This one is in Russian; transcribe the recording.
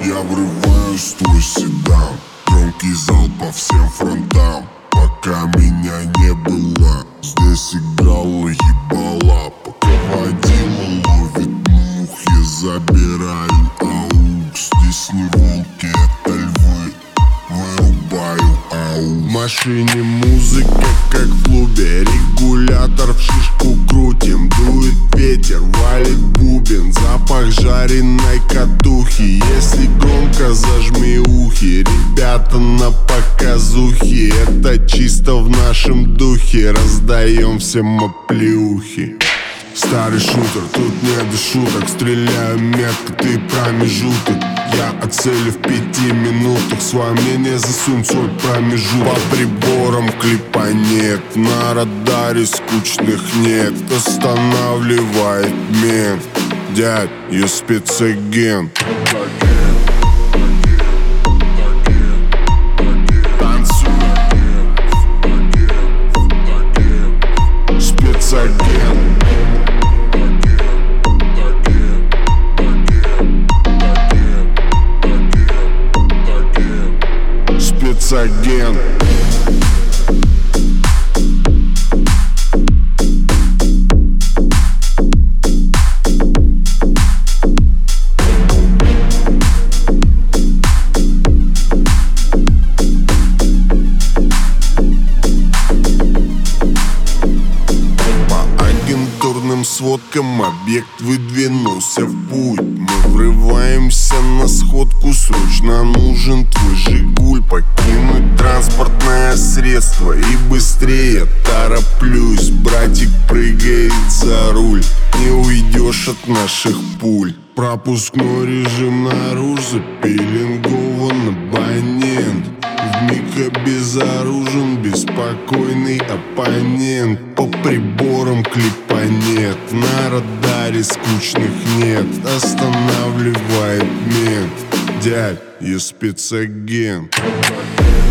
Я врываюсь в твой седан, громкий зал по всем фронтам. Пока меня не было, здесь играла ебала. Пока водила ловит мух, я забираю аук. Здесь не волки, это львы, вырубаю аук. В машине музыка, как в клубе, регулятор в шишку крутим. Дует ветер, валит бубен, запах жареной катухи. Если громко, зажми ухи, ребята на показухе. Это чисто в нашем духе, раздаем всем оплеухи. Старый шутер, тут не до шуток, стреляю метко, ты промежуток. Я о цели в 5 минутах, свое мнение засунь свой промежуток. По приборам клипа нет, на радаре скучных нет. Останавливает мент, дядь, я спецагент. Спецагент. Спецагент. Сводкам объект выдвинулся в путь. Мы врываемся на сходку, срочно нужен твой Жигуль. Покинуть транспортное средство и быстрее тороплюсь. Братик прыгает за руль, не уйдешь от наших пуль. Пропускной режим наружу, запеленгован абонент. Вмиг обезоружен, беспокойный оппонент. По приборам клипа нет, на радаре скучных нет. Останавливает мент, дядь, я спецагент.